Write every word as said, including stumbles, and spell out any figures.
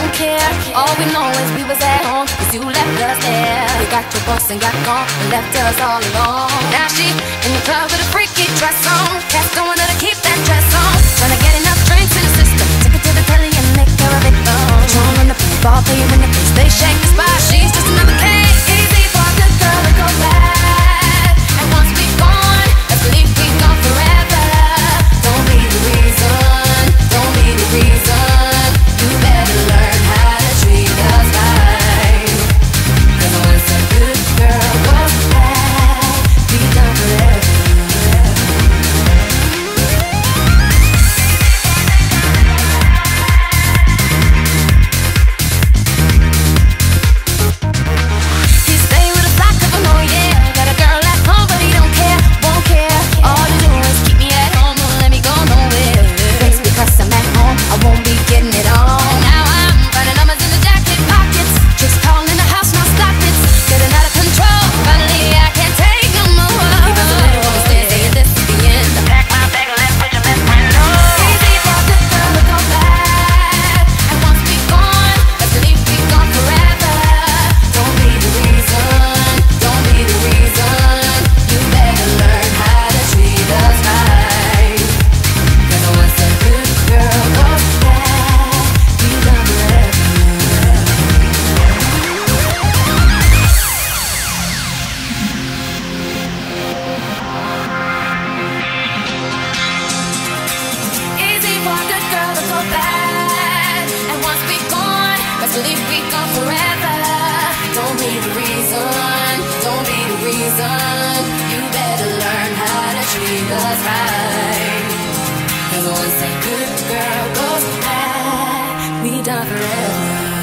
don't care. All we know is we was at home, cause you left us there. You got your boss and got gone and left us all alone. Now she in the club with a freaky dress on. Cats don't let her keep that dress on. Tryna get enough drinks in the system. Take her to the telly and make her a victim. Trying on the ball, play in the place. They shake the spot. She's just another case. Easy for a good girl to go bad. And once we gone, let's believe we gone forever. Don't be the reason. Don't be the reason. You better learn how to treat us right. Cause once a good girl goes bad, we done forever. Believe we gone forever. Don't be the reason. Don't be the reason. You better learn how to treat us right. Cause once a good girl goes bad, we done forever.